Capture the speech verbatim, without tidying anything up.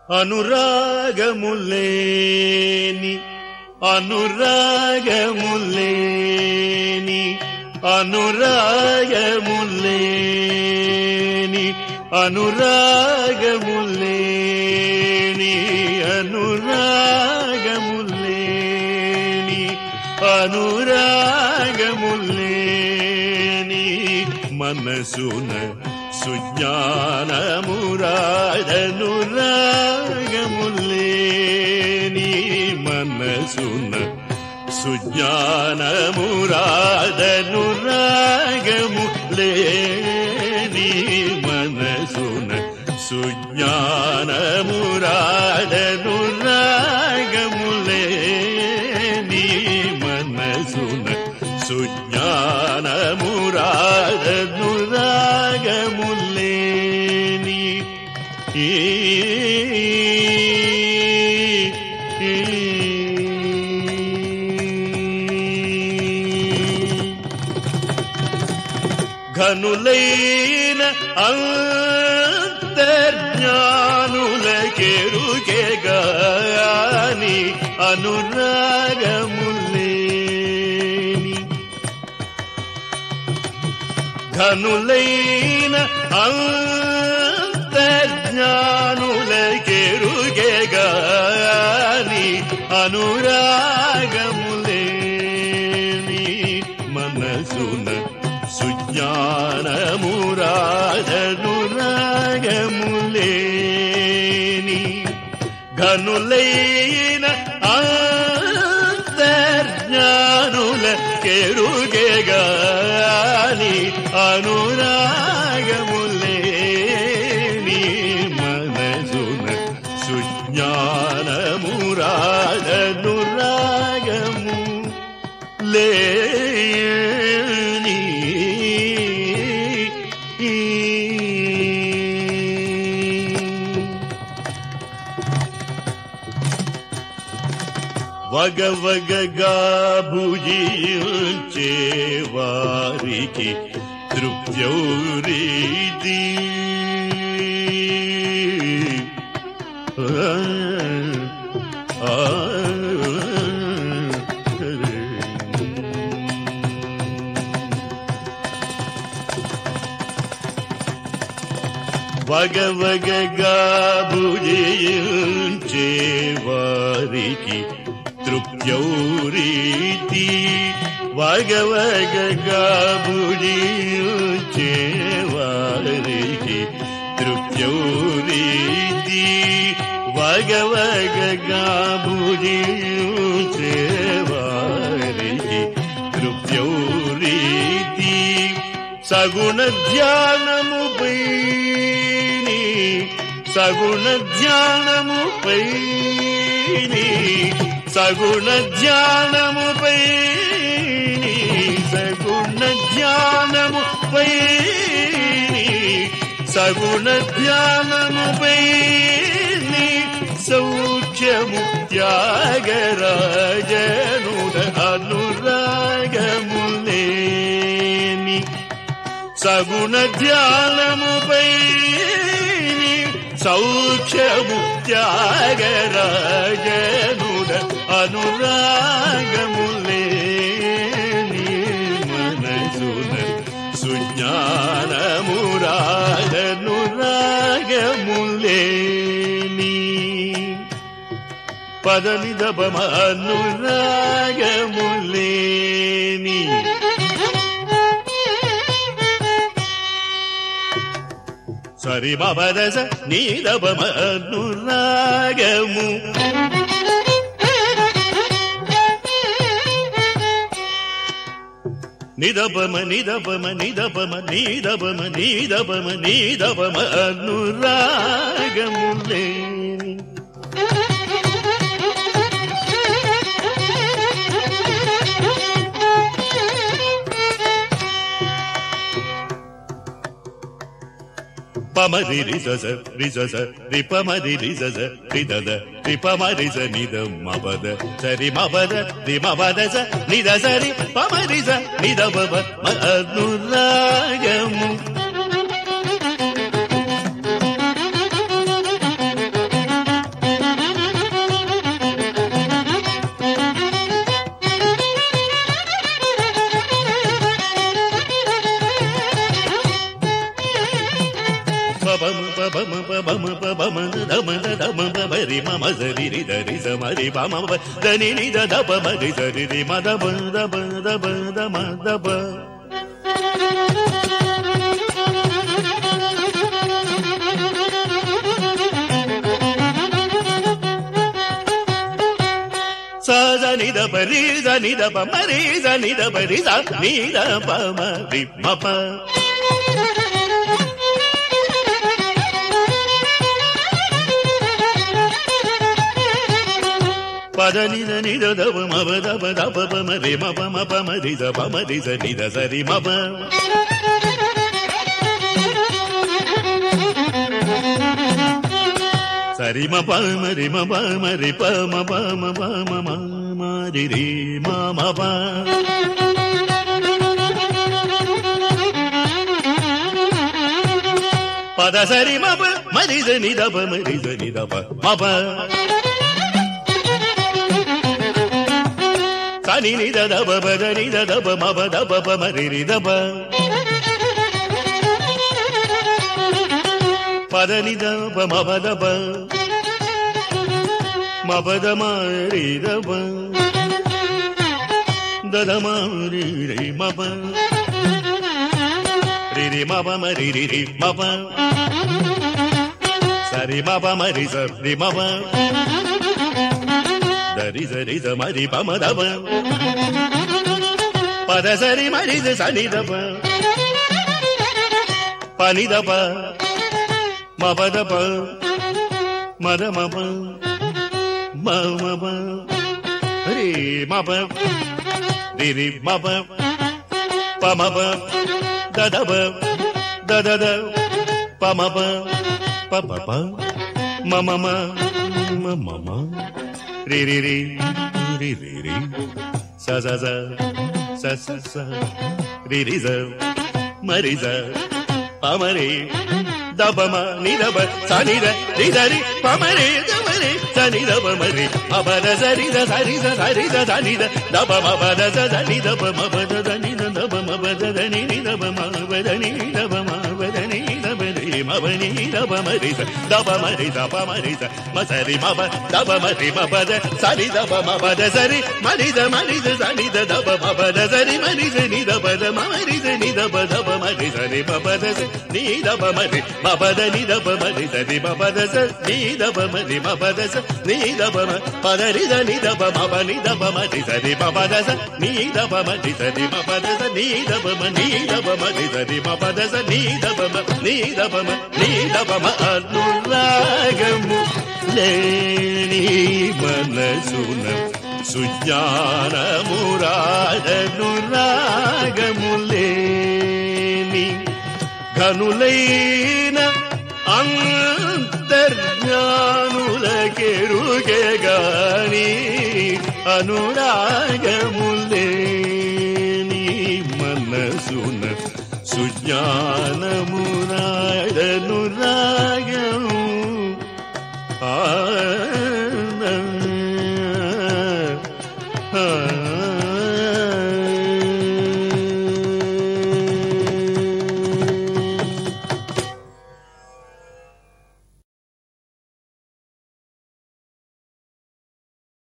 అనురాగములేని అనురాగములేని అనురాగములేని అనురాగములేని అనురాగములేని అనురాగములేని మనసున సుజ్ఞానమురాదనురాగములేని మనసున సుజ్ఞానమురాదనురాగములేని మనసున సుజ్ఞానమురాదనురాగములేని మనసున సుజ్ఞానమురాదనురాగములేని ఈ ఘనులైన అంతర్జ్ఞానులకెరుగెగాని అనురాగములేని ఘనులైన అంతర్జ్ఞానులకెరుగెగాని అనురాగములేని మనసున సుజ్ఞానమురాదనురాగములేని ఘనులైన అంతర్జ్ఞానులకెరుగెగాని అనురాగములేని మనసున సుజ్ఞానమురాదనురాగము లేని వగవగగా భుజించే వారికి తృప్త్యౌరీది ఆ వగవగగా భుజించే వారికి తృప్త్యౌరీతి వగవగగా భుజించే వారికి తృప్త్యౌరీతి వగవగగా భుజించే వారికి తృప్త్యౌరీతి సగుణ ధ్యానముపై సగుణ ధ్యానముపై సగుణ ధ్యానముపై సగుణ ధ్యానముపై సగుణ ధ్యానముపై సౌఖ్యము త్యాగరాజనుడ అనురాగములేని సగుణ ధ్యానముపై సౌఖ్యము త్యాగరాజనుడ అనురాగములేని మనసున సుజ్ఞానమురాదనురాగములేని పదనిదపమ అనురాగములేని సరి మమరస నీదపమ అనురాగము నిదపమ నిదపమ నిదపమ నిదపమ నిదపమ నిదపమ అనురాగములేని పమరి రిజజ రిజజ రిపమరి రిజజ రిదద రిపమరి జ నిద మబద సరి మబద రిమబద జ నిద సరి పమరి జ నిద బబ అనురాగము బమ బమ బమ బమ దమ దమ బరి మమ సరి రి దరి సమరి బమ దని ని దబ మరి సరి రి మ దబ దబ దబ దమ దబ సని దబ రి సని దబ మరి సని దబ రి స ని దబ మరి మప పదని దని దబ మబ దబ దబ బమ రి మప మప మరి ద బమ రి సని ద సరి మప సరి మ ప మరి మ ప మరి ప మ ప మ ప మ మ మరి రి మ మ ప పద సరి మ ప మరి సని ద ప మరి సని ద ప మ ప సని ని ద ద ప ప ద ని ద ద ప మ ప ద ప ప మరి రి ద ప పద ని ద ప మ ప ద ప మ ప ద మ రి ద ప ద ద మ రి రి మ ప రి రి మ ప మ రి రి రి మ ప సరి మ ప మ రి స రి మ ప ద రి స రి స మ రి ప మ ద ప పద సరి మ రి స స ని ద ప ప ని ద ప మ ప ద ప మ ద మ ప మ మ ప రి మ ప రి రి మ ప ప మ ప ద ద ప ద ద ద ప మ ప ప ప ప మ మ మ మ మ మ రి రి రి రి రి రి స స స స స స రి రి స మ రి స ప మ రి ద ప మ ని ద ప స ని ద రి ద రి ప మ రి ద మ రి స ని ద ప మ రి మ ప ద స రి ద స రి ద స రి ద స ని ద ద ప మ ప ద స ద ని ద ప మ ప ద ద ని ద ద ప మ ప ద ద ని ని ద ప మ ప ద ని ద ప మ ప ద ని ద ప రి మ ప ని ద ప మ రి స ద ప మ రి ద ప మ రి స మ స రి మ ప ద ప మ రి మ ప ద స ని ద ప మ ప ద స రి మ రి ద మ రి ద స ని ద ద ప మ ప ద స రి మ రి స ని ద ప ద మ రి స ని ద ప ద ప మ రి స రి మ ప ద స ని ద ప మ రి మ ప ద ని ద ప మ రి స రి మ ప ద స ని ద ప మ రి మ ప ద స ని ద ప మ ప ద రి ద ని ద ప మ ప ని ద ప మ రి స రి మ ప ద స ని ద ప మ రి స రి మ ప ద స ని ద ప మ ని ద ప మ రి స రి మ ప ద స ని ద ప మ ని ద ప మ ని ద ప మ అనురాగము లేని మనసున సుజ్ఞానమురాగను లేని ఘనులైన అంతర్జ్ఞానులకెరుగే గాని అనురాగము లేని మనసున సుజ్ఞానమురాగనురాగ